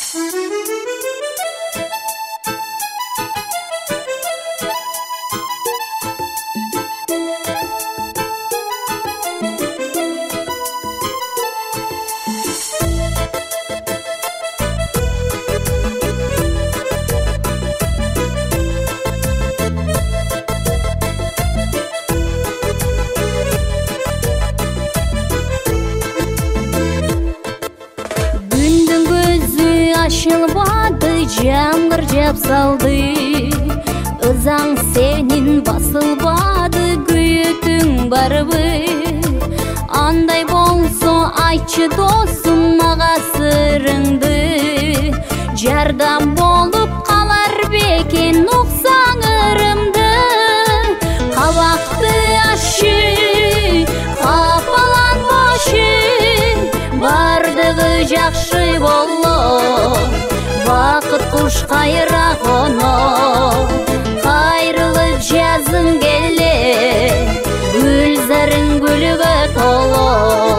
Ашылбады, жаңғыр жап салды, ызаң сенин басылбады, күйетің барбы. Андай болсо айтчы досым мага сырыңды, жардам болуп калар бекен уксаң ырымды. Кабакты ашы, капаланбашы, бардыгы жакшы болло, бакыт куш кайра коно. Кайрылып жазың келе, гүлзарың гүлгө толо.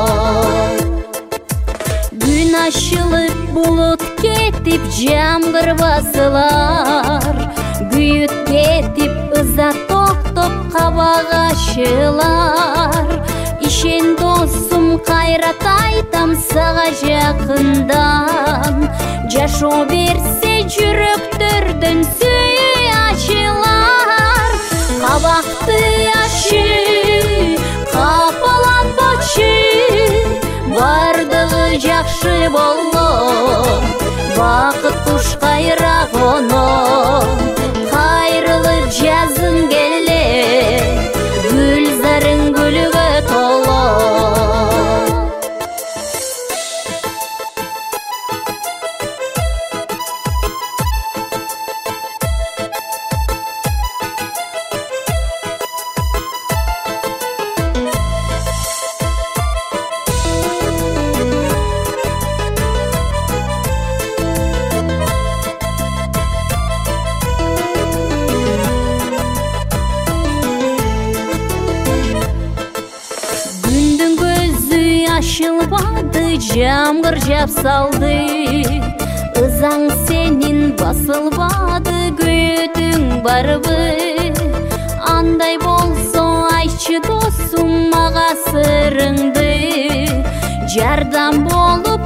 Күн ашылып булут кетип, жамгыр басылар, күйүт кетип, ыза токтоп кабак ашылар. Ишен досум, кайрат айтам сага жакындан, жашоо берсе жүрөктөрдөн сүйүү ачылар. Кабакты ашы, капаланбачы, бардыгы жакшы болло, бакыт куш кайра коно. Кайрылып жазың келе, гүлзарың гүлгө толо. Ашылбады, жамгыр жап салды, ызаң сенин басылбады, күйетің барбы. Андай болсо айтчы досум мага сырыңды, жардам болуп